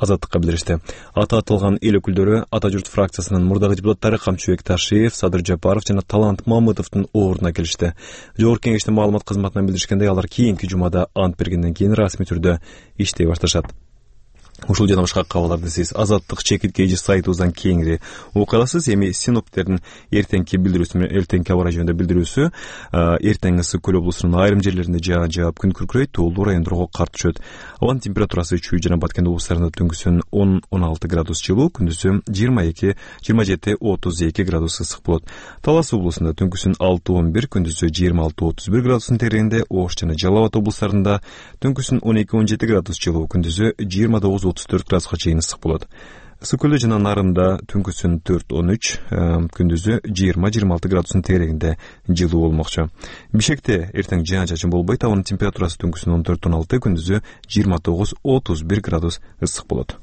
Азаттыкка билдиришти. Аталган эл өкүлдөрү Ата журт фракциясынын мурдагы депутаттары Камчыбек Ташиев, Садыр Жапаров жана Талант Мамытовдун ордуна келишти. Жогорку кеңештин маалымат кызматынан билдиришкендей, алар кийинки жумада ант бергенден кийин расмий түрдө иштей башташат. Ушул жана башка кабарларды сиз Азаттык чекит эжи сайтыбыздан кеңири окуй аласыз. Эми синоптиктердин эртеңки билдирүүсү менен эртеңки аба ырайы жөнүндө билдирүүсү эртең ысык көл облусунун айрым жерлеринде жаан жаап, күн күркүрөйт, тоолуу райондорго кар түшөт. Абанын температурасы Чүй жана Баткен облустарында түнкүсүн 10-16 градус жылуу, күндүзү 22-27-32 градус ысык болот. Талас облусунда түнкүсүн 6-11, күндүзү 26-31 градустун тереңинде, Ош жана Жалал Абад облустарында түнкүсүн 12-17 градус жылуу, күндүзү 29-34 градуска чейин ысык болот. Ысык көлдө жана Нарында түнкүсүн 4-13, күндүзү 20-26 градустун тереңинде жылуу болмокчу. Бишкекте эртең жаан чачын болбойт, абанын температурасы түнкүсүн 14-16, күндүзү 29-31 градус ысык болот.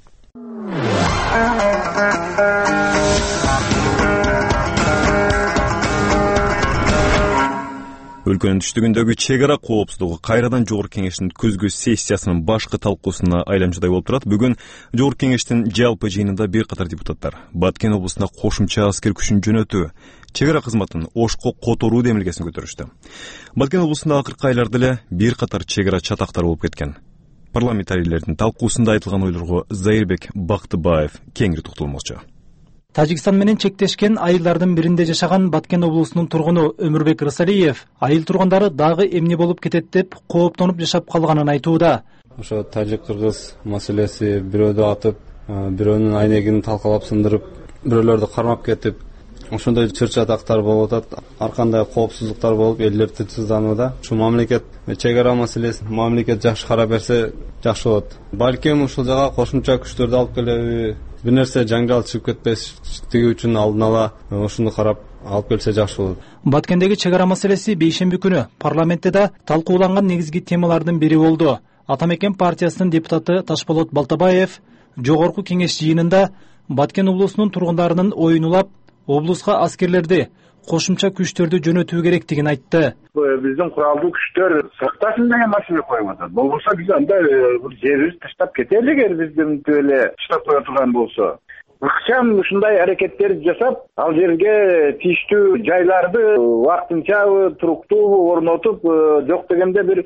Өлкөнүн түштүгүндөгү чек ара коопсуздугу кайрадан жогорку кеңештин көзгө сессиясынын башкы талкуусуна айланчудай болуп турат. Бүгүн жогорку кеңештин жалпы жыйынында бир катар депутаттар Баткен облусуна кошумча аскер күчүн жөнөтүү, чек ара кызматын Ошко которуу демилгесин көтөрүштү. Баткен облусунда акыркы айларда эле бир катар чек ара чатактар болуп кеткен. Парламентарийлердин талкуусунда айтылган ойлорго Зайырбек Бактыбаев кеңири токтолмокчу. Тажикстан менен чектешкен айылдардын биринде жашаган Баткен облусунун тургуну Өмүрбек Рысалиев айыл тургундары дагы эмне болуп кетет деп кооптонуп жашап калганын айтууда. Ошо тажик-кыргыз маселеси бирөөдү атып, бирөөнүн айнегин талкалап сындырып, бирөөлөрдү кармап кетип, ошондой чыр-чатактар болуп атат. Ар кандай коопсуздуктар болуп, элдер тынчсызданууда. Ушу мамлекет чек ара маселесин мамлекет жакшы карап берсе жакшы болот. Балким ушул жага кошумча күчтөрдү алып келеби, бир нерсе жаңжал чыгып кетпештиги үчүн алдын ала ошону карап алып келсе жакшы болот. Баткендеги чек ара маселеси бейшемби күнү парламентте да талкууланган негизги темалардын бири болду. Атамекен партиясынын депутаты Ташболот Балтабаев жогорку кеңеш жыйынында Баткен облусунун тургундарынын оюн улап, облуска аскерлерди, кошумча күчтөрдү жөнөтүү керектигин айтты. Биздин куралдуу күчтөр сактасын деген маселе коюп атат. Болбосо биз анда жерибизди таштап кетели, эгер биздин эле таштап кое турган болсо. Ыкчам ушундай аракеттерди жасап, ал жерге тийиштүү жайларды вактынчабы, туруктуубу орнотуп, жок дегенде бир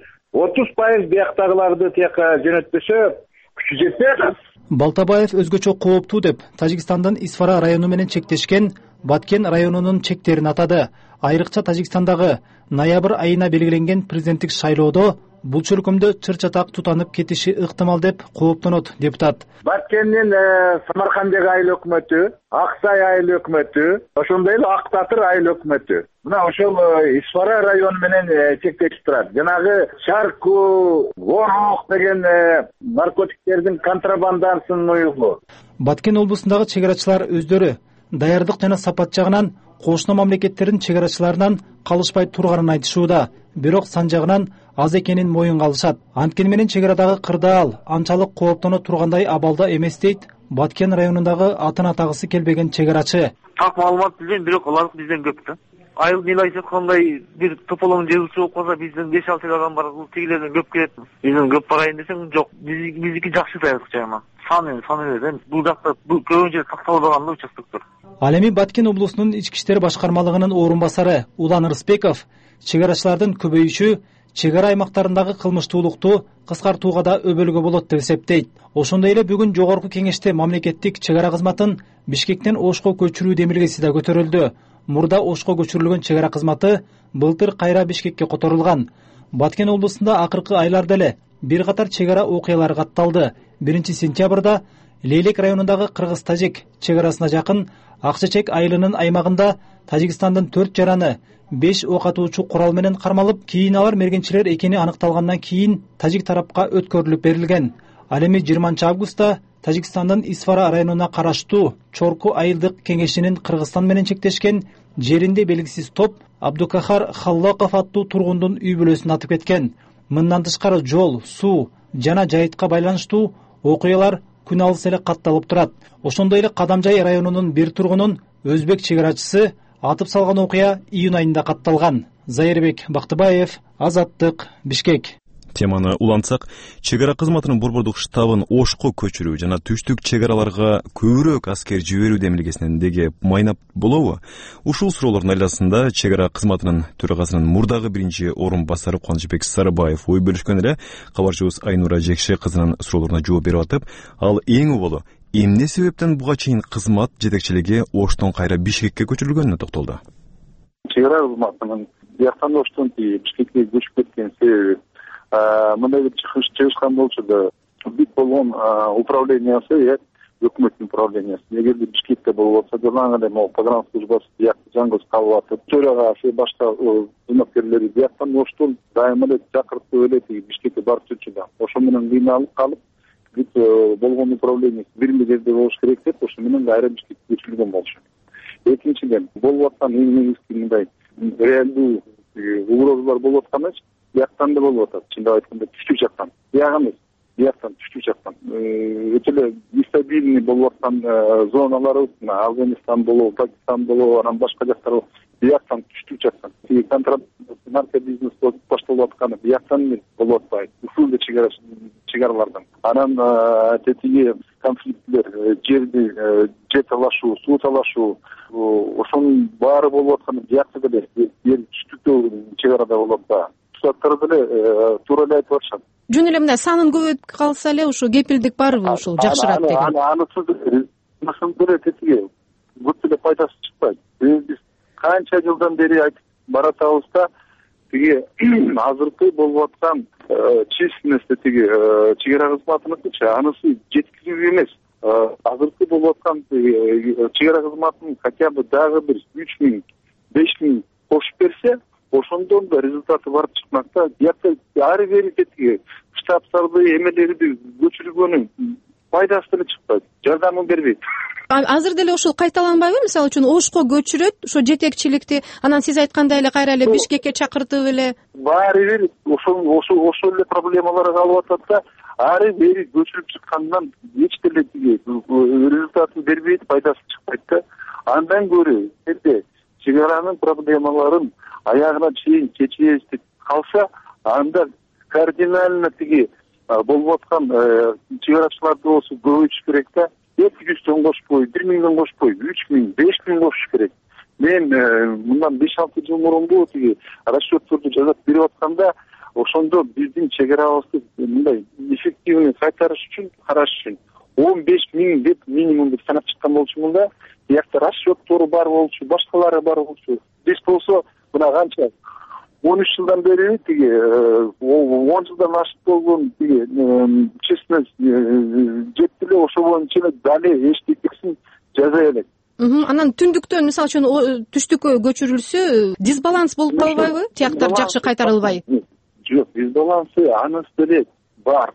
30% бияктагыларды тияка жөнөтпөсө күчү жетпей атат. Балтабаев өзгөчө кооптуу деп Тажикстандын Исфара району менен чектешкен Баткен районунун чектерин атады. Айрыкча Тажикстандагы ноябрь айына белгиленген президенттик шайлоодо бул чөлкөмдө чыр-чатак тутанып кетиши ыктымал деп кооптонот депутат. Баткендин Самаркандагы айыл өкмөтү, Аксай айыл өкмөтү, ошондой эле Ак Татыр айыл өкмөтү мына ошол Исфара району менен чектешип турат. Жанагы Шарку, Ворук деген наркотиктердин контрабандасын уюлу. Баткен облусундагы чек арачылар өздөрү даярдык жана сапат жагынан кошуна мамлекеттердин чек арачыларынан калышпай турганын айтышууда. Бирок сан жагынан аз экенин моюнга алышат. Анткени менен чек арадагы кырдаал анчалык кооптоно тургандай абалда эмес дейт Баткен районундагы атын атагысы келбеген чек арачы. Так маалымат билбейм, бирок алар бизден көп да. Айыл милайчы айткандай бир тополоң жылчу болуп калса бизден 5-6 адам бар, бул тигилерден көп келет. Бизден көп барайын десең жок. Биздики жакшы даярдык жайына. Саны эле. Бул жакта көбүнчө такталбаган участоктор. Ал эми Баткен облусунун ички иштер башкармалыгынын орун басары Улан Рыспеков чек арачылардын көбөйүшү чек ара аймактарындагы кылмыштуулукту кыскартууга да өбөлгө болот деп эсептейт. Ошондой эле бүгүн жогорку кеңеште мамлекеттик чек ара кызматын Бишкектен Ошко көчүрүү демилгеси да көтөрүлдү. Мурда Ошко көчүрүлгөн чек ара кызматы былтыр кайра Бишкекке которулган. Баткен облусунда акыркы айларда эле бир катар чек ара окуялары катталды. 1-сентябрда Лейлек районундагы кыргыз-тажик чек арасына жакын Акчачек айылынын аймагында Тажикстандын 4 жараны 5 ок атуучу курал менен кармалып, кийин алар мергенчилер экени аныкталгандан кийин тажик тарапка өткөрүлүп берилген. Ал эми 20-августта Тажикстандын Исфара районуна караштуу Чорку айылдык кеңешинин Кыргызстан менен чектешкен жеринде белгисиз топ Абдукахар Халлаков аттуу тургундун үй бүлөсүн атып кеткен. Мындан тышкары жол, суу жана жайытка байланыштуу окуялар күн алыс эле катталып турат. Ошондой эле Кадамжай районунун бир тургунун өзбек чек арачысы атып салган окуя июнь айында катталган. Зайырбек Бактыбаев, Азаттык, Бишкек. Теманы улантсак, чек ара кызматынын Борбордук штабын Ошко көчүрүү жана түштүк чек араларга көбүрөөк аскер жиберүү демилгесинен деге майнап болобу? Ушул суроолордун айласында чек ара кызматынын төрагасынын мурдагы биринчи орун басары Кубанычбек Сарыбаев ой бөлүшкөн эле. Кабарчыбыз Айнура Жекше кызынын суроолоруна жооп берип атып, ал эң уболу эмне себептен буга чейин кызмат жетекчилиги Оштон кайра Бишкекке көчүрүлгөнүнө токтолду. Чек ара кызматынын бияктан Оштон Бишкекке көчүп кеткен себеби мындай бир чыгыш чыгышкан болчу да, бүт болгон управлениясы, өкмөттүн управлениясы эгерде Бишкекте болуп атса, жана эле могу погранслужбасы биякта жаңгыз калып атып, төрагасы башка кызматкерлери бияктан Оштон дайыма эле чакыртып эле Бишкекке барып жүрчү да. Ошо менен кыйналып калып, бүт болгон управление бир жерде болуш керек деп, ошо менен кайра Бишкекке көчүрүлгөн болчу. Экинчиден, болуп аткан эң негизги мындай реалдуу угрозалар болуп аткан эмес, бияктан да болуп атат. Чындап айтканда түштүк жактан. Бияк эмес, бияктан түштүк жактан. Өтө эле нестабильный болуп аткан зоналары, Афганистан болобу, Пакистан болобу, анан башка жактар бияктан түштүк жактан. Контрабанда нарко бизнес башталып атканы бияктан болуп атпайбы. Ушул да чек аралардан. Анан тетиги конфликттер, жерди жер талашуу, суу талашуу, ошонун баары болуп атканы биякта деле, түштүктө чек арада болуп атпайбы. Деле туура эле айтып атышат. Жөн эле мындай санын көбөйтүп калса эле ушул кепилдик барбы ушул жакшыраак деген? Анысыз деле тетиги бүт эле пайдасы чыкпайт. Биз канча жылдан бери айтып баратабыз да, тиги азыркы болуп аткан численность тиги чек ара кызматыныкычы анысы жеткиликтүү эмес. Азыркы болуп аткан чек ара кызматынын хотя бы дагы бир 3000, 5000 кошуп берсе, ошондон да результаты барып чыкмак да. Биякта ары бери тетиги штабтарды, эмелерди көчүргөнүн пайдасы деле чыкпайт, жардамы бербейт. Азыр деле ушул кайталанбайбы? Мисалы үчүн Ошко көчүрөт, ошо жетекчиликти, анан сиз айткандай эле кайра эле Бишкекке чакыртып эле. Баары бир ошол эле проблемалар калып атат да, ары бери көчүрүп чыккандан эч деле результатын бербейт, пайдасы чыкпайт да. Андан көрө эле чек аранын проблемаларын аягына чейин чечебиз деп калса, анда кардинально тиги болуп аткан чек арачыларды болсо көбөйтүш керек да. 200 кошпой, 1000 кошпой, 3000, 5000 кошуш керек. Мен мындан 5-6 жыл мурунку тиги расчётторду жасап берип атканда, ошондо биздин чек арабызды мындай эффективный кайтарыш үчүн, караш үчүн 15.000 деп минимум деп санап чыккан болчумун да. Биякта расчёттору бар болчу, башкалары бар болчу. Биз болсо мына канча 13 жылдан бери тиги 10 жылдан ашык болгон тиги честность жетти эле, ошо боюнча дале эчтекесин жасай элек. Анан түндүктөн мисалы үчүн түштүккө көчүрүлсө, дисбаланс болуп калбайбы? Тияктар жакшы кайтарылбай? Жок, дисбалансы анысы деле бар.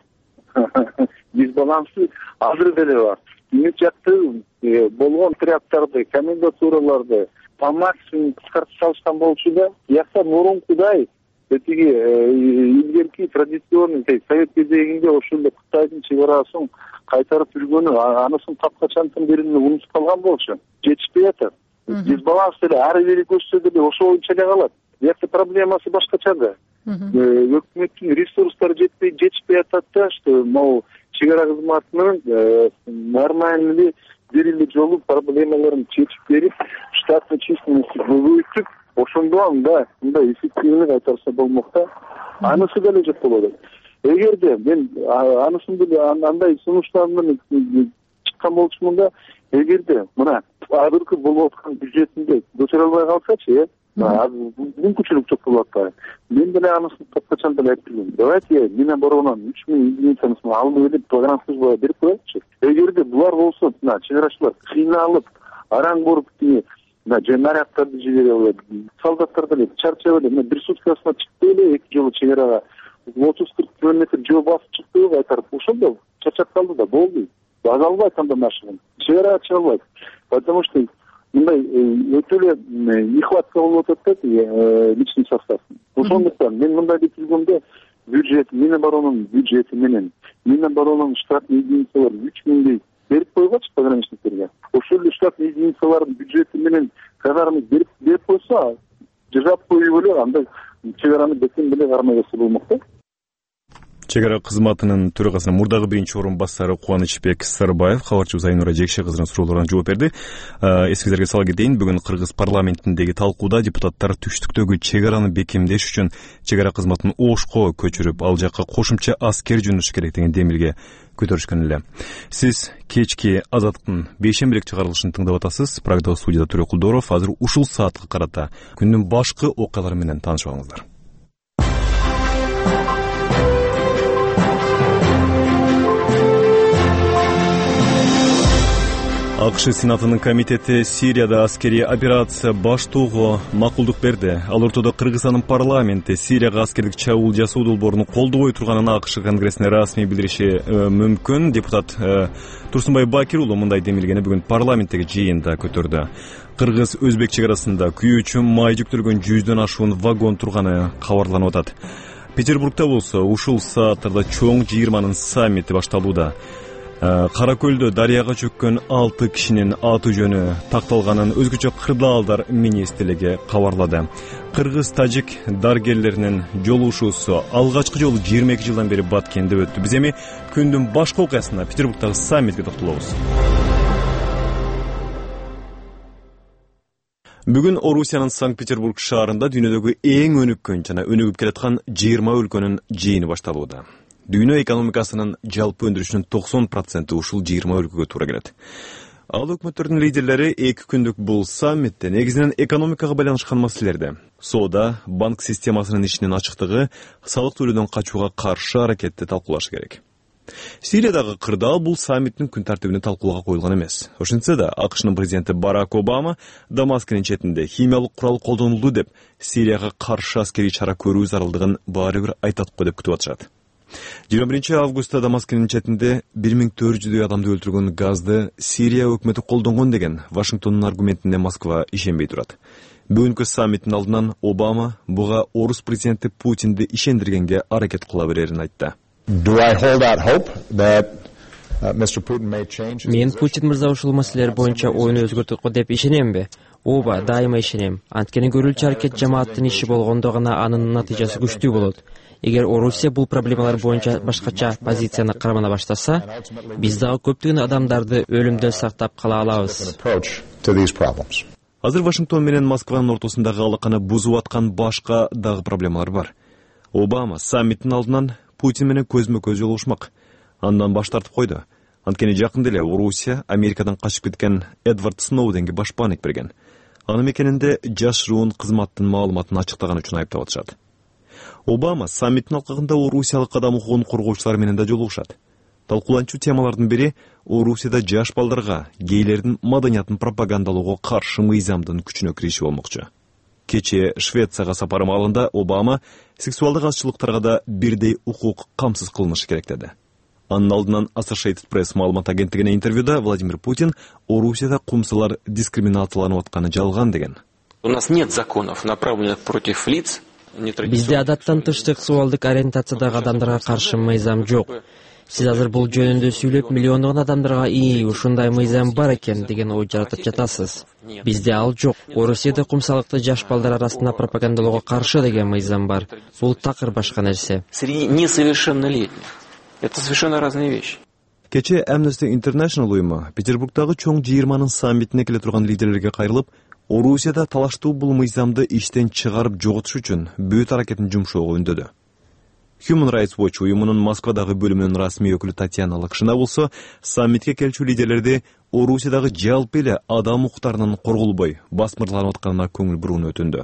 Дисбалансы азыр деле бар. Үмүт жакты болгон отряддарды, комендатураларды по максимуму кыскартып салышкан болчу да. Якта мурункудай тиги илгерки традиционный совет кезегинде ошол эле Кытайдын чек арасын кайтарып жүргөнү, анысын капкачантын биrini унутуп калган болчу. Жетишпей атат. Дисбаланс деле ары бери көчсө деле ошо боюнча эле калат. Якта проблемасы башкача да. Өкмөттүн ресурстары жетишпей атат да, что могу чек ара кызматынын нормальный бир эле жолу проблемаларын чечип берип, штатный численность көбөйтүп, ошондон да мындай эффективный кайтарса болмок да. Анысы деле жок болот. Эгерде мен анысын деле андай сунуштар менен чыккан болчумун да, эгерде мына азыркы болуп аткан бюджетинде көчүрө албай калсачы, мүмкүнчүлүк жок болуп атпайбы. Мен деле анысын капкачан деле айтып жүрмүн. Давайте менен боронон 3000 единицасын алып эле погранслужбага берип коелучу. Эгерде булар болсо, мына чек арачылар кыйналып, араң болуп нарядтарды жибере алат, солдаттар деле чарчап эле, бир суткасына чыкты эле, 2 жолу чек арага 30-40 километр жол басып чыкты, кайтарып ошондо чачап калды да, болду. Бага албайт андан ашыгын. Чек ара ача албайт. Потому что мындай өтө эле нехватка болуп атат да личный состав. Ошондуктан мен мындай деп жүргөндө бюджет, Миноборонунун бюджети менен Миноборонунун штатный единицалары 3000 берип койгочу пограничниктерге. Ошол эле штатный единицалардын бюджети менен казармы берип койсо, жашап коюп эле андай чек араны бекем деле кармай койсо болмок да. Чек ара кызматынын төрагасынын мурдагы биринчи орун басары Кубанычбек Сарбаев кабарчыбыз Айнура Жекше кызынын суроолоруна жооп берди. Эсиңиздерге сала кетейин, бүгүн Кыргыз парламентиндеги талкууда депутаттар түштүктөгү чек араны бекемдеш үчүн чек ара кызматын Ошко көчүрүп, ал жакка кошумча аскер жөнөтүш керек деген демилге көтөрүшкөн эле. Сиз кечки Азаттыктын бейшембилик чыгарылышын тыңдап атасыз. Программада студияда Төрө Кулдоров. Азыр ушул саатка карата күндүн башкы окуялары менен таанышып алыңыздар. АКШ Сенатынын комитети Сирияда аскерий операция баштоого макулдук берди. Ал ортодо Кыргызстандын парламенти Сирияга аскердик чабуул жасоо долбоорун колдобой турганын АКШ конгрессине расмий билдириши мүмкүн. Депутат Турсунбай Бакир уулу мындай демилгени бүгүн парламенттеги жыйында көтөрдү. Кыргыз-Өзбек чек арасында күйүү үчүн май жүктөлгөн 100дөн ашуун вагон турганы кабарланып атат. Петербургда болсо ушул сааттарда чоң жыйырманын саммити башталууда. Кара көлдө дарыяга чөккөн 6 кишинин аты жөнү такталганын өзгөчө кырдаалдар министрлиги кабарлады. Кыргыз-тажик дарыгерлеринин жолугушуусу алгачкы жолу 22 жылдан бери Баткенде өттү. Биз эми күндүн башкы окуясына Петербургдагы саммитке токтолобуз. Бүгүн Орусиянын Санкт-Петербург шаарында дүйнөдөгү эң өнүккөн жана өнүгүп келаткан 20 өлкөнүн жыйыны башталууда. Дүйнө экономикасынын жалпы өндүрүшүнүн 90% ушул 20 өлкөгө туура келет. Ал өкмөттөрдүн лидерлери 2 күндүк бул саммитте негизинен экономикага байланышкан маселелерди, соода, банк системасынын ишинин ачыктыгы, салык төлөөдөн качууга каршы аракетти талкуулашы керек. Сириядагы кырдаал бул саммиттин күн тартибине талкууга коюлган эмес. Ошентсе да АКШнын президенти Барак Обама Дамаскынын четинде химиялык курал колдонулду деп Сирияга каршы аскерий чара көрүү зарылдыгын баары бир айтат го деп күтүп атышат. 21 августта Дамаскынын четинде 1400 адамды өлтүргөн газды Сирия өкмөтү колдонгон деген Вашингтондун аргументине Москва ишенбей турат. Бүгүнкү саммиттин алдынан Обама буга орус президенти Путинди ишендиргенге аракет кыла берерин айтты. Мен Путин мырза ушул маселелер боюнча оюн өзгөртөт деп ишенемби? Ооба, дайыма ишенем. Анткени көрүүчү аракет жамааттын иши болгондо гана анын натыйжасы күчтүү болот. Эгер Орусия бул проблемалар боюнча башкача позицияны кармана баштаса, биз дагы көптөгөн адамдарды өлүмдөн сактап кала алабыз. Азыр Вашингтон менен Москванын ортосундагы алаканы бузуп аткан башка дагы проблемалар бар. Обама саммиттин алдынан Путин менен көзмө-көз жолугушмак. Андан баш тартып койду. Анткени жакында эле Орусия Америкадан качып кеткен Эдвард Сноуденге башпаанек берген. Аны мекенинде жашыруун кызматтын маалыматын ачыктаган үчүн айыптап атышат. Обама саммиттин алкагында орусиялык адам укугун коргоочулар менен да жолугушат. Талкууланчу темалардын бири Орусияда жаш балдарга гейлердин маданиятын пропагандалоого каршы мыйзамдын күчүнө кириши болмокчу. Кечээ Швецияга сапары маалында Обама сексуалдык азчылыктарга да бирдей укук камсыз кылынышы керек деди. Анын алдынан Associated Press маалымат агенттигине интервьюда Владимир Путин Орусияда кумсалар дискриминацияланып атканы жалган деген. У нас нет законов, направленных против лиц. Бизде адаттан тыш сексуалдык ориентациядагы адамдарга каршы мыйзам жок. Сиз азыр бул жөнүндө сүйлөп миллиондогон адамдарга ушундай мыйзам бар экен деген ой жаратып жатасыз. Бизде ал жок. Орусияда кумсалыкты жаш балдар арасында пропагандалоого каршы деген мыйзам бар. Бул такыр башка нерсе. Среди несовершеннолетних. Это совершенно разные вещи. Кечээ Amnesty International уюму Петербургдагы чоң жыйырманын саммитине келе турган лидерлерге кайрылып, Орусияда талаштуу бул мыйзамды иштен чыгарып жоготуш үчүн бүт аракетин жумшоого үндөдү. Human Rights Watch уюмунун Москвадагы бөлүмүнүн расмий өкүлү Татьяна Лакшина болсо, саммитке келчү лидерлерди Орусиядагы жалпы эле адам укуктарынын корголбой, басмырланып атканына көңүл бурууну өтүндү.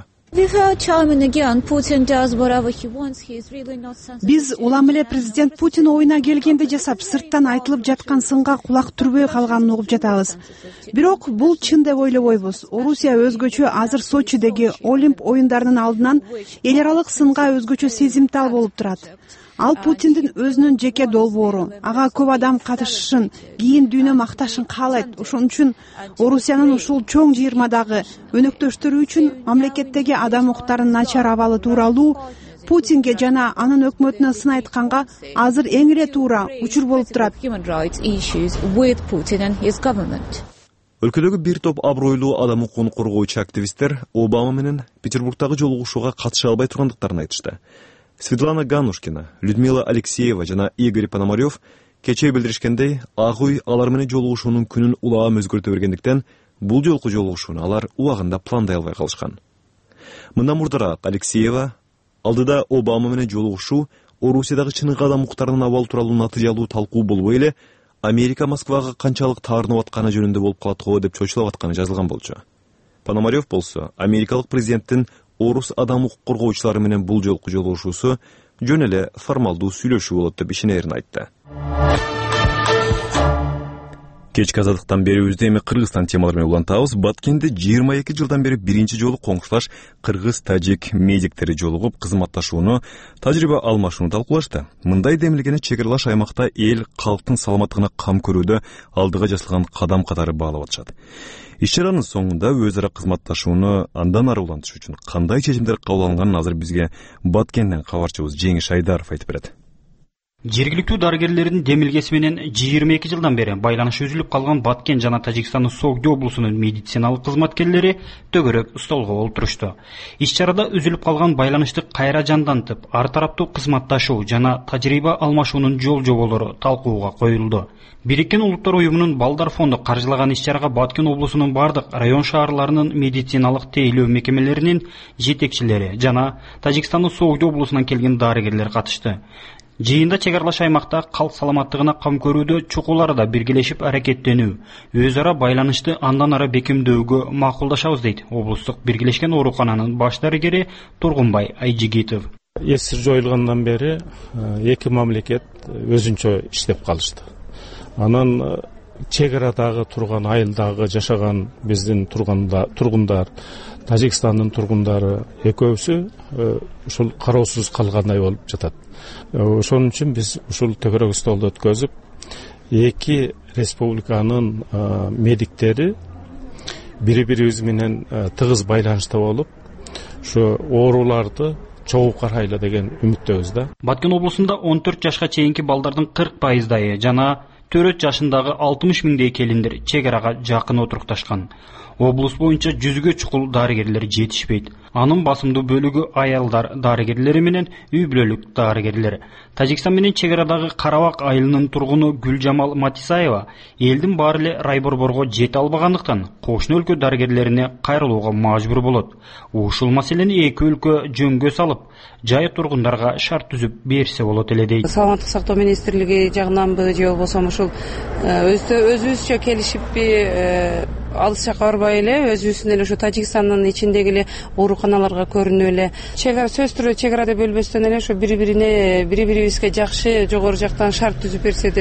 Биз улам эле президент Путин оюна келгенде жасап, сырттан айтылып жаткан сынга кулак түрбөй калганын угуп жатабыз. Бирок бул чын деп ойлобойбуз. Орусия өзгөчө азыр Сочидеги Олимп оюндарынын алдынан эл аралык сынга өзгөчө сезимтал болуп турат. Ал Путиндин өзүнүн жеке долбоору, ага көп адам катышышын, кийин дүйнө макташын каалайт. Ошон үчүн Орусиянын ушул чоң жыйырмадагы өнөктөштөрү үчүн мамлекеттеги адам укуктарынын начар абалы тууралуу Путинге жана анын өкмөтүнө сын айтканга азыр эң эле туура учур болуп турат. Өлкөдөгү бир топ абройлуу адам укугун коргоочу активисттер Обама менен Петербургдагы жолугушууга катыша албай тургандыктарын айтышты. Светлана Ганушкина, Людмила Алексеева жана Игорь Пономарев кечээ билдиришкендей, Ак үй алар менен жолугушуунун күнүн улам өзгөртө бергендиктен бул жолку жолугушууну алар убагында пландай албай калышкан. Мындан мурдараак Алексеева алдыда Обама менен жолугушуу Орусиядагы чыныгы кадам укуктарынын абалы тууралуу натыйжалуу талкуу болбой эле Америка Москвага канчалык таарынып атканы жөнүндө болуп калат го деп чочулап атканы жазылган болчу. Пономарев болсо америкалык президенттин орус адам укук коргоочулары менен бул жолку жолугушуусу жөн эле формалдуу сүйлөшүү болот деп ишенерин айтты. Кечки азаттыктан бери өзү эми Кыргызстан темалары менен улантабыз. Баткенде 22 жылдан бери биринчи жолу коңшулаш кыргыз-тажик медиктери жолугуп кызматташууну, тажрыйба алмашууну талкуулашты. Мындай демилгени чек аралаш аймакта эл калктын саламаттыгына кам көрүүдө алдыга жасалган кадам катары баалап атышат. Иш-чаранын соңунда өз ара кызматташууну андан ары улантыш үчүн кандай чечимдер кабыл алынганын азыр бизге Баткенден кабарчыбыз Жеңиш Айдаров айтып берет. Жергиликтүү дарыгерлердин демилгеси менен 22 жылдан бери байланыш үзүлүп калган Баткен жана Тажикстандын Согди облусунун медициналык кызматкерлери төгөрөк столго олтурушту. Иш-чарада үзүлүп калган байланышты кайра жандантып, ар тараптуу кызматташуу жана тажрыйба алмашуунун жол-жоболору талкууга коюлду. Бириккен Улуттар уюмунун Балдар фонду каржылаган иш-чарага Баткен облусунун бардык район шаарларынын медициналык тейлөө мекемелеринин жетекчилери жана Тажикстандын Согди облусунан келген дарыгерлер катышты. Жыйында чек аралаш аймакта калк саламаттыгына кам көрүүдө чукуларда биргелешип аракеттенүү, өз ара байланышты андан ары бекемдөөгө макулдашабыз дейт облустук биргелешкен оорукананын баш дарыгери Тургунбай Айжигитов. СССР жоюлгандан бери эки мамлекет өзүнчө иштеп калышты. Анан чек арадагы турган айылдагы жашаган биздин тургундар, Тажикстандын тургундары экөөсү ушул кароосуз калгандай болуп жатат. Ошон үчүн биз ушул төгөрөк столду өткөзүп, эки республиканын медиктери бири-бирибиз менен тыгыз байланышта болуп, ушу ооруларды чогуу карайлы деген үмүттөбүз да. Баткен облусунда 14 жашка чейинки балдардын 40% жана 4 жашындагы 60 миңдей келиндер чек арага жакын отурукташкан. Облус боюнча 100гө чукул дарыгерлер жетишпейт. Анын басымдуу бөлүгү аялдар дарыгерлери менен үй бүлөлүк дарыгерлер. Тажикстан менен чек арадагы Карабак айылынын тургуну Гүлжамал Матисаева элдин баары эле райборборго жете албагандыктан кошуна өлкө дарыгерлерине кайрылууга мажбур болот. Ушул маселени эки өлкө жөнгө салып, жай тургундарга шарт түзүп берсе болот эле дейт. Саламаттык сактоо министрлиги жагынанбы же болбосо ушул өзүбүзчө келишиппи алыс жакка барбай эле өзүбүздүн эле ушу Тажикстандын ичиндеги эле ооруканаларга көрүнүп эле чек ара сөз түрү чек арада бөлбөстөн эле ушу бири-бирибизге жакшы жогору жактан шарт түзүп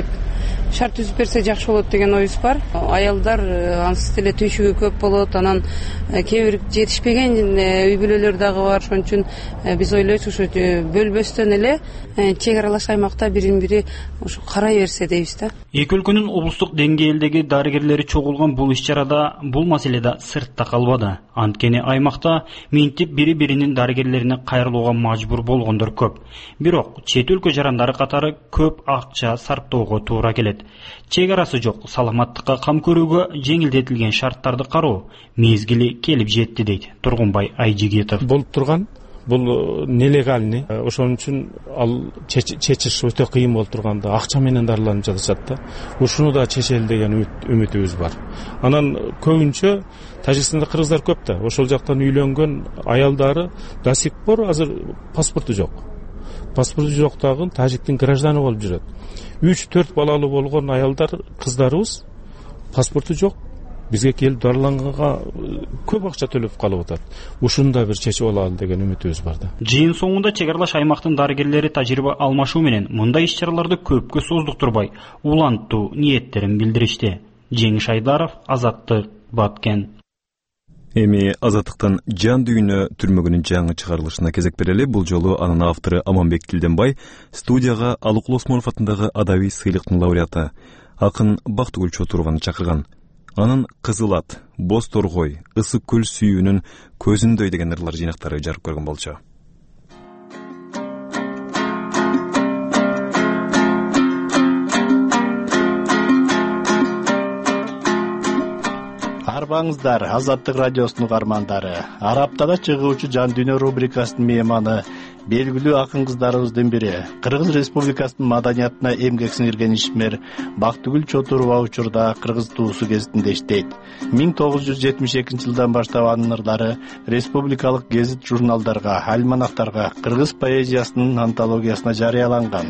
берсе жакшы болот деген оюбуз бар. Аялдар ансыз эле түйшүгү көп болот, анан кээ бир жетишпеген үй бүлөлөр дагы бар. Ошон үчүн биз ойлойбуз ушу бөлбөстөн эле чек аралаш аймакта бирин-бири ушу карай берсе дейбиз да. Эки өлкөнүн облустук деңгээлдеги дарыгерлери чогулган бул иш-чарада бул маселе да сыртта калбады. Анткени аймакта минтип бири-биринин дарыгерлерине кайрылууга мажбур болгондор көп. Бирок чет өлкө жарандары катары көп акча сарптоого туура келет. Чек арасы жок саламаттыкка кам көрүүгө жеңилдетилген шарттарды кароо мезгили келип жетти дейт Тургунбай Айжигитов. Болуп турган бул нелегальный. Ошон үчүн ал чечиш өтө кыйын болуп турганда акча менен дарыланып жатышат да. Ушуну да чечели деген үмүтүбүз бар. Анан көбүнчө Тажикстанда кыргыздар көп да. Ошол жактан үйлөнгөн аялдары до сих пор азыр паспорту жок. Паспорту жоктагы тажиктин гражданы болуп жүрөт. 3-4 балалуу болгон аялдар, кыздарыбыз паспорту жок. Бизге келип дарыланганга көп акча төлөп калып атат. Ушуну да бир чечип алалы деген үмүтүбүз бар да. Жыйын соңунда чек аралаш аймактын дарыгерлери тажрыйба алмашуу менен мындай иш-чараларды көпкө создуктурбай, уланттуу ниеттерин билдиришти. Жеңиш Айдаров, Азаттык, Баткен. Эми Азаттыктан жан дүйнө түрмөгүнүн жаңы чыгарылышына кезек берели. Бул жолу анын автору Аманбек Тилденбай студияга Алыкул Осмонов атындагы адабий сыйлыктын лауреаты акын Бактыгүл Чотурованы чакырган. Анын Кызыл ат, Боз торгой, Ысык көл сүйүүнүн көзүндөй деген ырлар жыйнактары жарык көргөн болчу. арбаңыздар, Азаттык радиосунун угармандары. Ар аптада чыгуучу Жан дүйнө рубрикасынын мейманы белгилүү акын кыздарыбыздын бири, Кыргыз Республикасынын маданиятына эмгек сиңирген ишмер Бактыгүл Чотурова учурда Кыргыз туусу гезитинде иштейт. 1972 жылдан баштап анын ырлары республикалык гезит журналдарга, альманахтарга, кыргыз поэзиясынын антологиясына жарыяланган.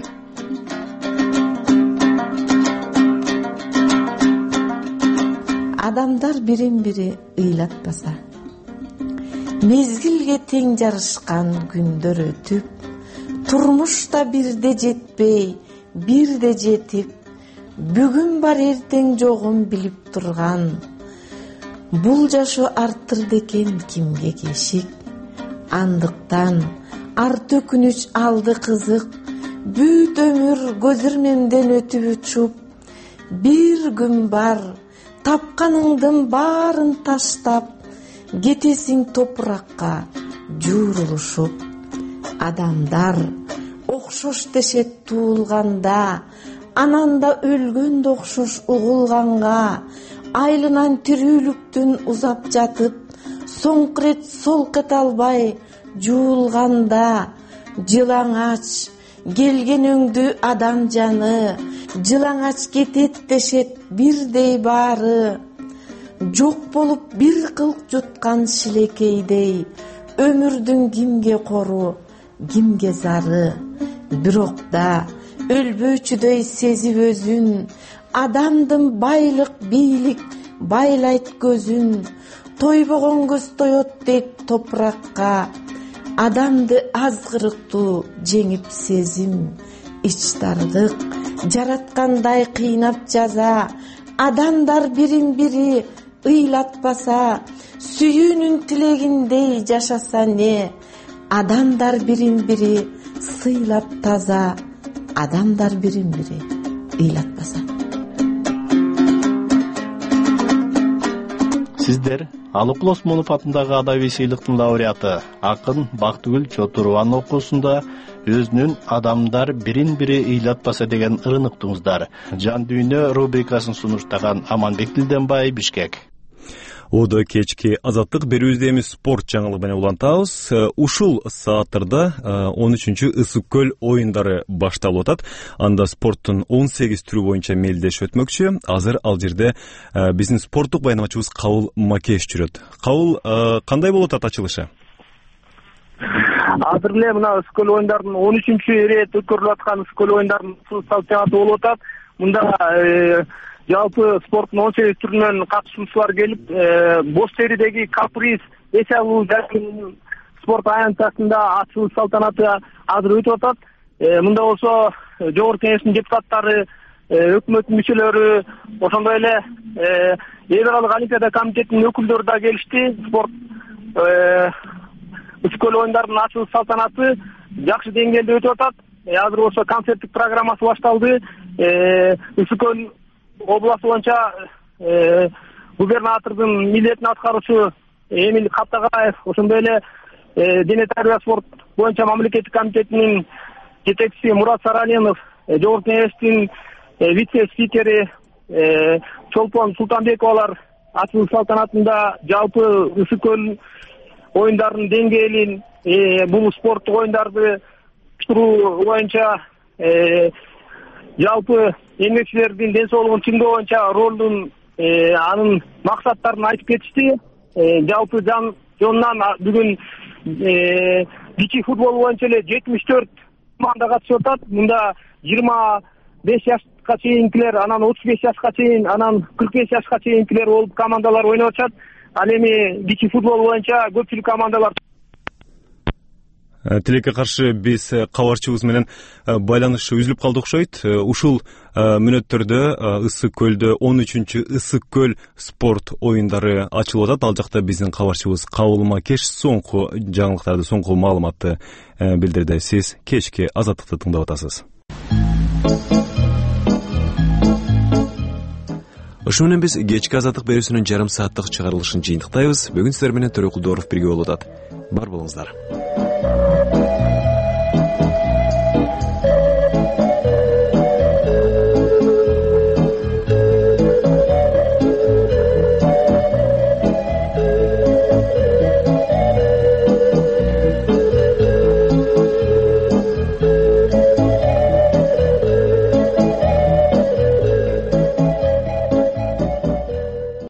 Адамдар бирин-бири ыйлатпаса, мезгилге тең жарышкан күндөр өтүп, турмушта бирде жетпей, бирде жетип, бүгүн бар эртең жогун билип турган. Бул жашы арттырды экен кимге кешик, андыктан ар төкүнүч алды кызык, бүт өмүр көз ирмемден өтүп учуп, бир күн бар тапканыңдын баарын таштап, кетесиң топуракка жуурулушуп. Адамдар окшош дешет туулганда, анан да өлгөндө окшош угулганга, айлынан тирүүлүктүн узап жатып, соңку рет солк эте албай жуулганда, жылаңач келген өңдү адам жаны, жылаңач кетет дешет бирдей баары. Жок болуп бир кылк жуткан шилекейдей, өмүрдүн кимге кору, кимге зары. Бирок да өлбөчүдөй сезип өзүн, адамдын байлык бийлик байлайт көзүн. Тойбогон көз тоет дейт топуракка, адамды азгырыктуу жеңип сезим. Ичтардык жараткандай кыйнап жаза, адамдар бирин-бири ыйлатпаса, сүйүүнүн тилегиндей жашаса не? Адамдар бирин-бири сыйлап таза, адамдар бирин-бири ыйлатпаса. Сиздер Алык Осмонов атындагы адабий сыйлыктын лауреаты акын Бактыгүл Чотурованын окуусунда өзүнүн адамдар бирин-бири ыйлатпаса деген ырын уктуңуздар. Жан дүйнө рубрикасын сунуштаган Аманбек Дилденбай, Бишкек. Ода кечки азаттык берүүбүздө эми спорт жаңылыгы менен улантабыз. Ушул сааттарда 13-чү ысык көл оюндары башталып атат. Анда спорттун 18 түрү боюнча мелдешип өтмөкчү. Азыр ал жерде биздин спорттук баянамачыбыз Кабыл Макеш жүрөт. Кабыл, кандай болуп атат ачылышы? Азыр эле мына ысык көл оюндарынын 13-чү ирет өткөрүлүп аткан ысык көл оюндарынын салтанаты болуп атат. Мында жалпы спорттун 18 түрүнөн катышуучулар келип, бош теридеги каприз эсебу спорт аянтасында ачылыш салтанаты азыр өтүп атат. Мында болсо жогорку кеңештин депутаттары, өкмөттүн мүчөлөрү, ошондой эле эл аралык олимпиада комитетинин өкүлдөрү да келишти. Спорт ысык көл оюндарынын ачылыш салтанаты жакшы деңгээлде өтүп атат. Азыр болсо концерттик программасы башталды. Ысык көл областы боюнча губернатордун милдетин аткаруучу Эмил Каптагаев, ошондой эле дене тарбия спорт боюнча мамлекеттик комитетинин жетекчиси Мурат Саралинов, жогорку кеңештин вице-спикери Чолпон Султанбековалар ачылыш салтанатында жалпы ысык көл оюндарынын деңгээлин, бул спорттук оюндарды уюштуруу боюнча жалпы эмгекчилердин ден соолугун чыңдоо боюнча ролдун, анын максаттарын айтып кетишти. Жалпы жонунан бүгүн кичи футбол боюнча эле 74 команда катышып атат. Мында 25 жашка чейинкилер, анан 35 жашка чейин, анан 45 жашка чейинкилер болуп командалар ойноп атышат. Ал эми кичи футбол боюнча көпчүлүк командалар. Тилекке каршы биз кабарчыбыз менен байланыш үзүлүп калды окшойт. Ушул мүнөттөрдө ысык көлдө 13-чү ысык көл спорт оюндары ачылып атат. Ал жакта биздин кабарчыбыз Кабыл Макеш соңку жаңылыктарды, соңку маалыматты билдирди. Сиз кечки азаттыкты тыңдап атасыз. Ошо менен биз кечки азаттык берүүсүнүн жарым сааттык чыгарылышын жыйынтыктайбыз. Бүгүн сиздер менен Төрөкулдоров бирге болуп атат. Бар болуңуздар.